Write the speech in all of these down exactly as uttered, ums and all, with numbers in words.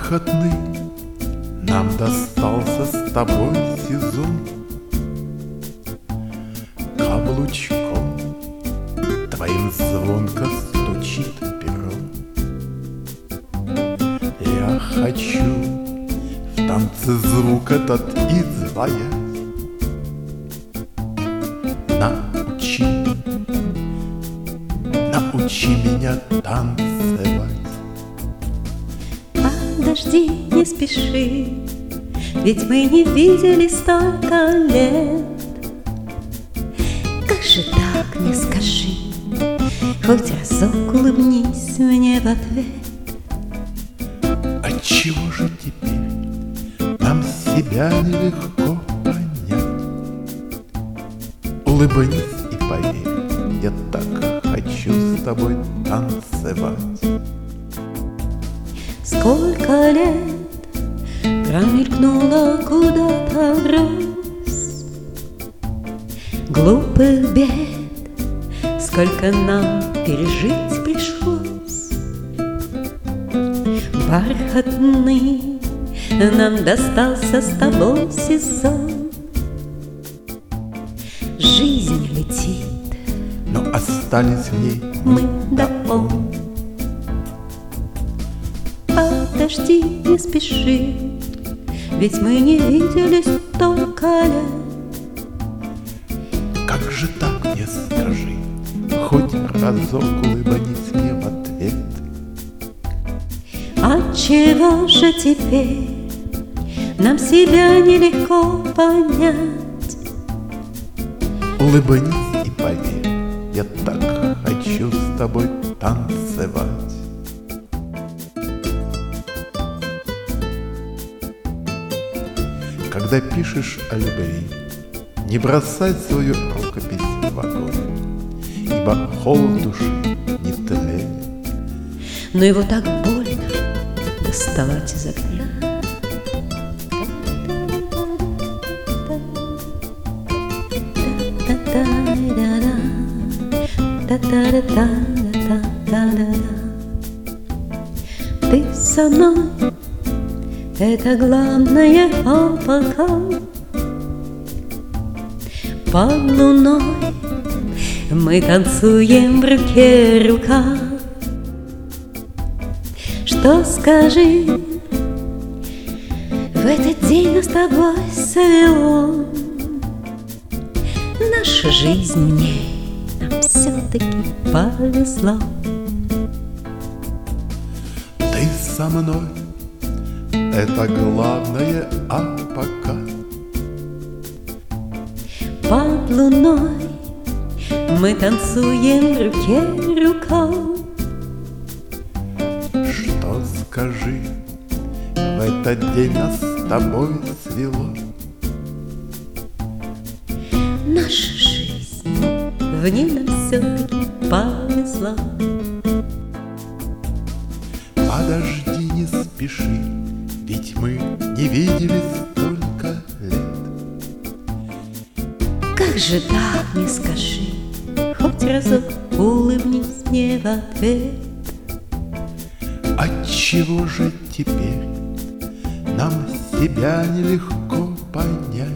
Бархатный нам достался с тобой сезон. Каблучком твоим звонко стучит перрон. Я хочу в танце звук этот изваять. Научи, научи меня танцевать. Подожди, не спеши, ведь мы не виделись столько лет. Как же так, не скажи, хоть разок улыбнись мне в ответ. Отчего же теперь нам себя нелегко понять? Улыбнись и поверь, я так хочу с тобой танцевать. Сколько лет промелькнуло куда-то врозь глупых бед, сколько нам пережить пришлось. Бархатный нам достался с тобой сезон. Жизнь летит, но остались в ней мы да он. Подожди, не спеши, ведь мы не виделись столько лет. Как же так, мне скажи, хоть разок улыбнись мне в ответ. Отчего же теперь нам себя нелегко понять? Улыбнись и поверь, я так хочу с тобой танцевать. Когда пишешь о любви, не бросай свою рукопись в огонь, ибо холод души не тлеет. Но его так больно доставать из огня. Ты со мной, это главное, а пока под луной мы танцуем руке рука. Что скажи, в этот день нас с тобой свело. Наша жизнь мне нам все-таки повезло. Ты со мной, это главное, а пока под луной мы танцуем руке рука. Что скажи, в этот день нас с тобой свело. Наша жизнь, в ней нам все-таки повезло. Подожди, не спеши, ведь мы не виделись столько лет. Как же так, не скажи, хоть разок улыбнись мне в ответ. Отчего же теперь нам себя нелегко понять?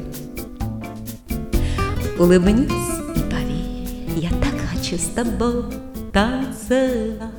Улыбнись и поверь, я так хочу с тобой танцевать.